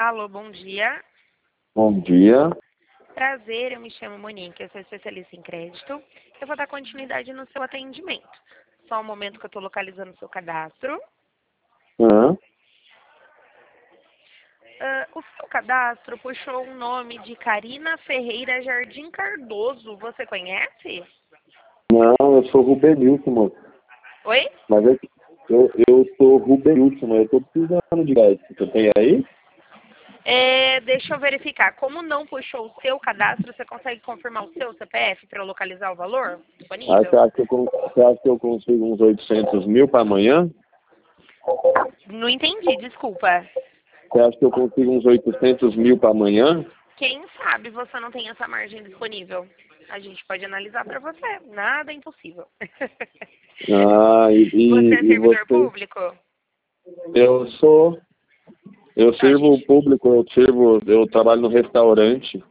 Alô, bom dia. Bom dia. Prazer, eu me chamo Monique, eu sou especialista em crédito. Eu vou dar continuidade no seu atendimento. Só um momento que eu estou localizando o seu cadastro. Hã? O seu cadastro puxou um nome de Karina Ferreira Jardim Cardoso. Você conhece? Não, eu sou Rubenilson, moço. Oi? Mas eu sou Rubenilson, mas eu tô precisando de gás. Você tem aí? Deixa eu verificar. Como não puxou o seu cadastro, você consegue confirmar o seu CPF para eu localizar o valor Aí você disponível? acha você acha que eu consigo uns 800 mil para amanhã? Não entendi, desculpa. Você acha que eu consigo uns 800 mil para amanhã? Quem sabe você não tem essa margem disponível? A gente pode analisar para você. Nada é impossível. Ah, Você é e servidor você? público? Eu sou. Eu Então, a sirvo o gente público, eu trabalho no restaurante.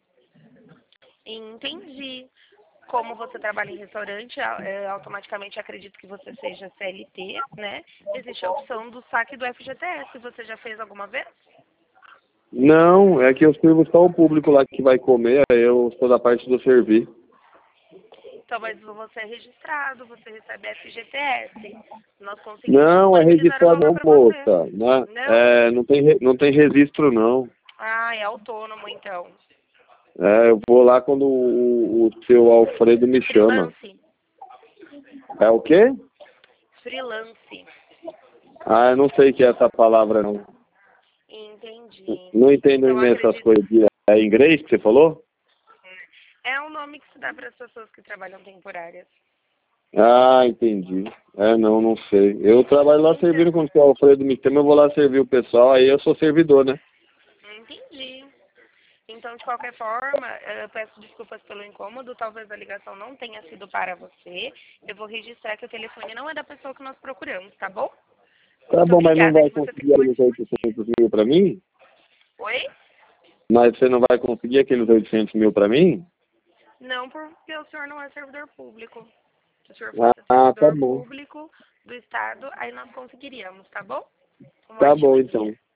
entendi. Como você trabalha em restaurante, automaticamente acredito que você seja CLT, né? Existe a opção do saque do FGTS. Você já fez alguma vez? Não, é que eu sirvo só o público lá que vai comer, aí eu sou da parte do servir. Então, mas você é registrado, você recebe FGTS. Nós conseguimos Não, é disponibilizar o registrado valor não, para você. moça. Não, Não? não tem registro, não. Ah, é autônomo, então. É, eu vou lá quando o seu Alfredo me chama. Freelance. É o quê? Freelance. Ah, eu não sei o que é essa palavra, não. Entendi. Não entendo Então, essas acredito. coisas. É inglês que você falou? É um nome que se dá para as pessoas que trabalham temporárias. Ah, entendi. É, não sei. Eu trabalho lá servindo Então, quando o seu Alfredo me chama, eu vou lá servir o pessoal, aí eu sou servidor, né? entendi. Então, de qualquer forma, eu peço desculpas pelo incômodo. Talvez a ligação não tenha sido para você. Eu vou registrar que o telefone não é da pessoa que nós procuramos, tá bom? Tá Muito bom, mas não obrigada vai que você conseguir ficou. aqueles 800 mil pra mim? Oi? Mas você não vai conseguir aqueles 800 mil pra mim? Não, porque o senhor não é servidor público. Se o senhor fosse Ah, tá servidor bom. público do Estado, aí nós conseguiríamos, tá bom? Um Tá bom, ótimo dia. então.